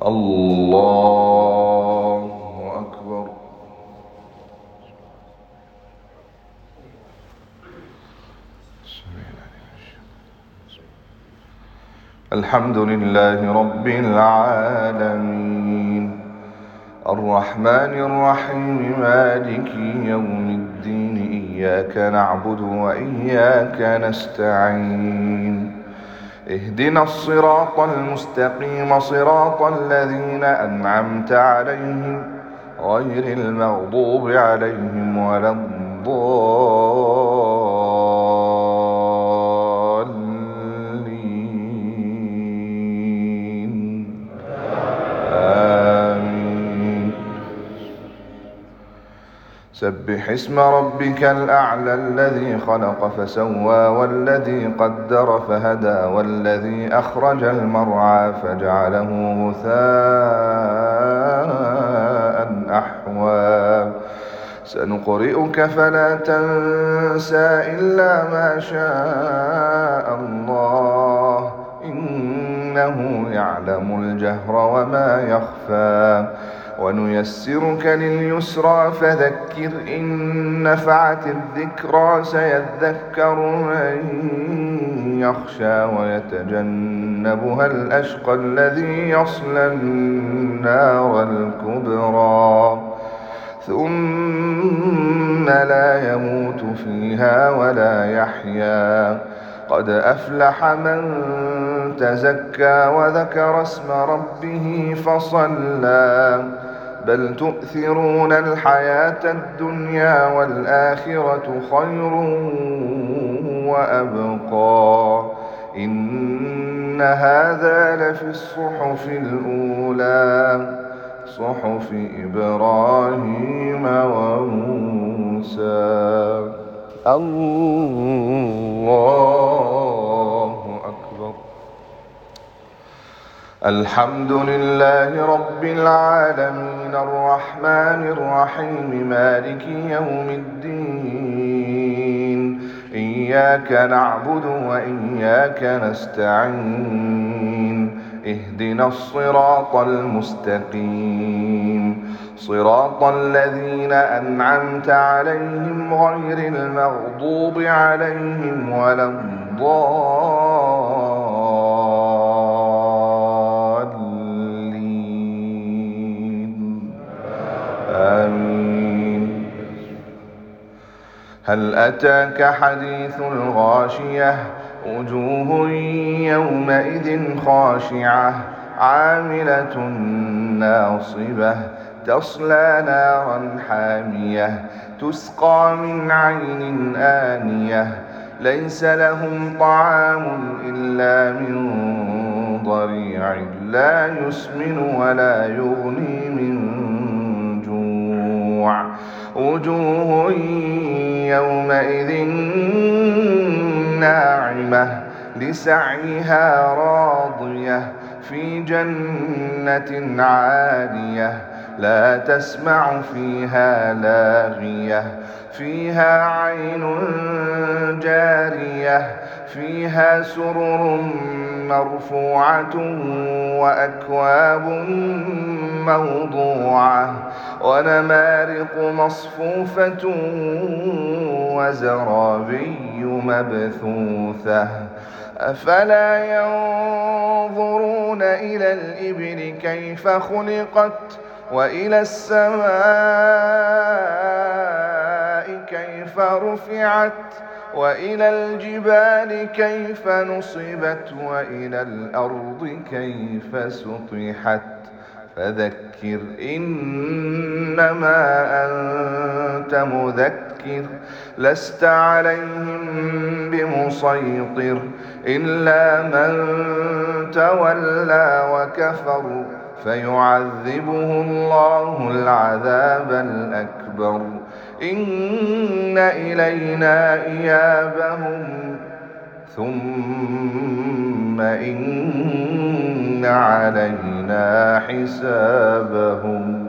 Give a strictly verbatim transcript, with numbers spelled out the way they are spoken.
الله أكبر. الحمد لله رب العالمين الرحمن الرحيم مالك يوم الدين إياك نعبد وإياك نستعين اهدنا الصراط المستقيم صراط الذين أنعمت عليهم غير المغضوب عليهم ولا الضالين آمين. سبح اسم ربك الأعلى الذي خلق فسوى والذي قدر فهدى والذي أخرج المرعى فجعله غثاء أحوى سنقرئك فلا تنسى إلا ما شاء الله إنه يعلم الجهر وما يخفى ونيسرك لليسرى فذكر إن نفعت الذكرى سيذكر من يخشى ويتجنبها الأشقى الذي يصلى النار الكبرى ثم لا يموت فيها ولا يحيا قد أفلح من تزكى وذكر اسم ربه فصلى بل تؤثرون الحياة الدنيا والآخرة خير وأبقى إن هذا لفي الصحف الأولى صحف إبراهيم وموسى. الله أكبر. الحمد لله رب العالمين الرحمن الرحيم مالك يوم الدين إياك نعبد وإياك نستعين اهدنا الصراط المستقيم صراط الذين أنعمت عليهم غير المغضوب عليهم ولا الضالين آمين. هل أتاك حديث الغاشية وجوه يومئذ خاشعة عاملة ناصبة تصلى نارا حامية تسقى من عين آنية ليس لهم طعام إلا من ضريع لا يسمن ولا يغني من جوع وجوه يومئذ ناعمة لسعيها راضية في جنة عالية لا تسمع فيها لاغية فيها عين جارية فيها سرر مرفوعة وأكواب موضوعة ونمارق مصفوفة وزرابي مبثوثة أفلا ينظرون إلى الإبل كيف خلقت وإلى السماء كيف رفعت وإلى الجبال كيف نصبت وإلى الأرض كيف سطحت فذكر إنما أنت مذكر لست عليهم بمسيطر إلا من تولى وكفر فيعذبه الله العذاب الأكبر إن إلينا إيابهم ثم إن علينا حسابهم.